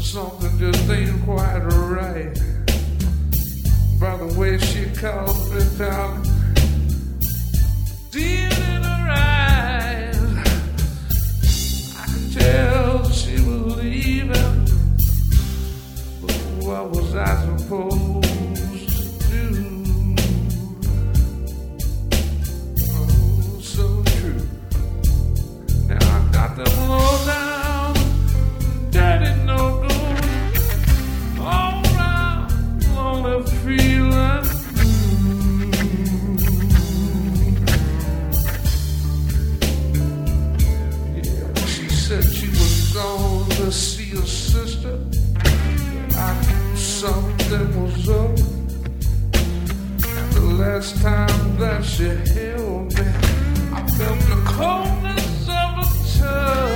something just ain't quite right. By the way she calls me, darling, seeing in her eyes, I could tell she was leaving. But what was I supposed to do? Oh, so true. Now I got them low down, dirty, no good, all around, lonely feeling. Yeah, she said she was going to see her sister. I knew something was up. And the last time that she held me, I felt the coldness of a touch.